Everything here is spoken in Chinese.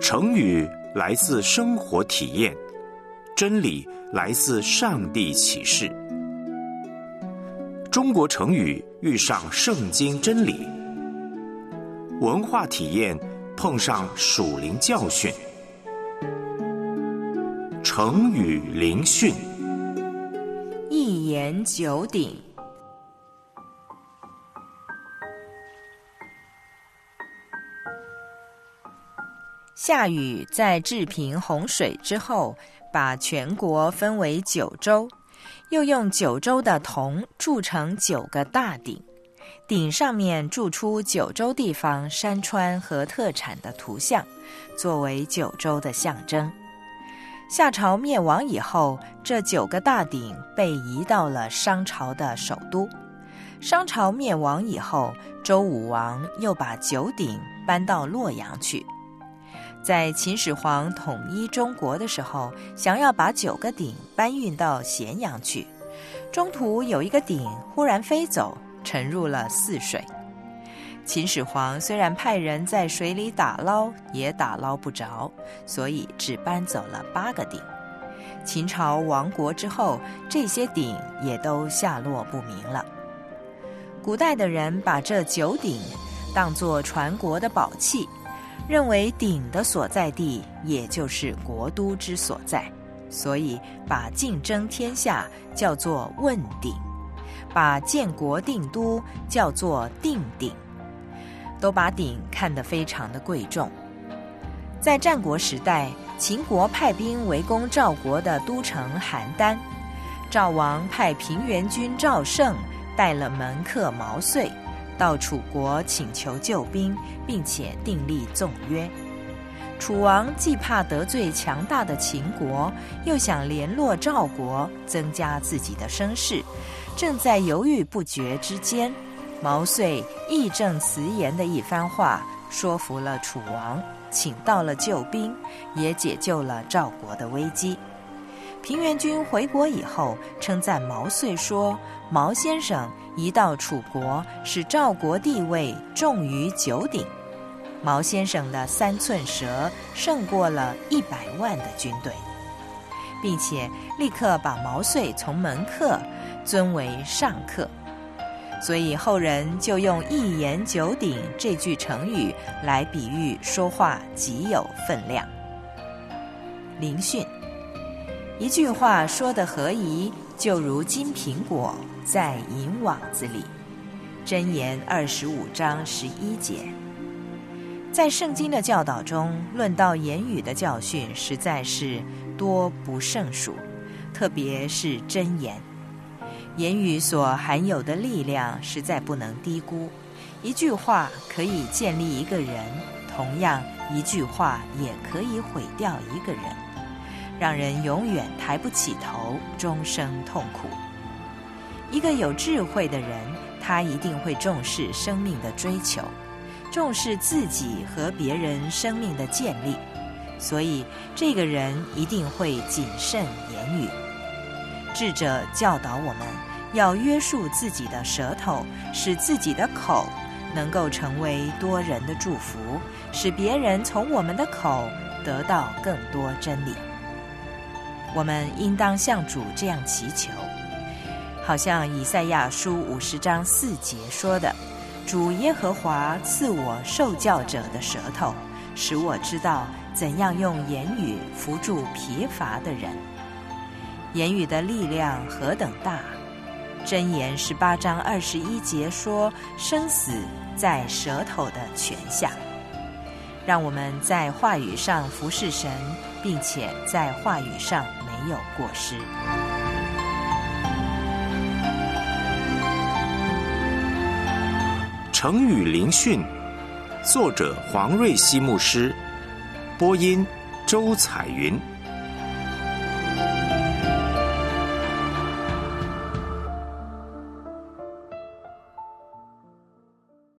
成语来自生活体验，真理来自上帝启示。中国成语遇上圣经真理，文化体验碰上属灵教训。成语灵讯， 一言九鼎。夏禹在治平洪水之后，把全国分为9州，又用9州的铜铸成9个大鼎，鼎上面铸出9州地方山川和特产的图像，作为9州的象征。夏朝灭亡以后，这9个大鼎被移到了商朝的首都。商朝灭亡以后，周武王又把9鼎搬到洛阳去。在秦始皇统一中国的时候，想要把9个鼎搬运到咸阳去，中途有一个鼎忽然飞走，沉入了泗水。秦始皇虽然派人在水里打捞，也打捞不着，所以只搬走了8个鼎。秦朝亡国之后，这些鼎也都下落不明了。古代的人把这9鼎当作传国的宝器，认为鼎的所在地也就是国都之所在，所以把竞争天下叫做问鼎，把建国定都叫做定鼎，都把鼎看得非常的贵重。在战国时代，秦国派兵围攻赵国的都城邯郸，赵王派平原君赵胜带了门客毛遂到楚国请求救兵，并且订立纵约。楚王既怕得罪强大的秦国，又想联络赵国，增加自己的声势，正在犹豫不决之间，毛遂义正辞严的一番话说服了楚王，请到了救兵，也解救了赵国的危机。平原君回国以后，称赞毛遂说，毛先生一到楚国，使赵国地位重于9鼎。毛先生的3寸舌胜过了100万的军队，并且立刻把毛遂从门客尊为上客。所以后人就用一言九鼎这句成语来比喻说话极有分量。灵训，一句话说得合宜，就如金苹果在银网子里。箴言25章11节。在圣经的教导中，论到言语的教训实在是多不胜数，特别是箴言。言语所含有的力量实在不能低估，一句话可以建立一个人，同样一句话也可以毁掉一个人，让人永远抬不起头，终生痛苦。一个有智慧的人，他一定会重视生命的追求，重视自己和别人生命的建立，所以这个人一定会谨慎言语。智者教导我们要约束自己的舌头，使自己的口能够成为多人的祝福，使别人从我们的口得到更多真理。我们应当向主这样祈求，好像以赛亚书50章4节说的，主耶和华赐我受教者的舌头，使我知道怎样用言语扶助疲乏的人。言语的力量何等大！箴言18章21节说，生死在舌头的泉下。让我们在话语上服侍神，并且在话语上没有过失。 成语灵讯，作者黄瑞希牧师，播音周彩云。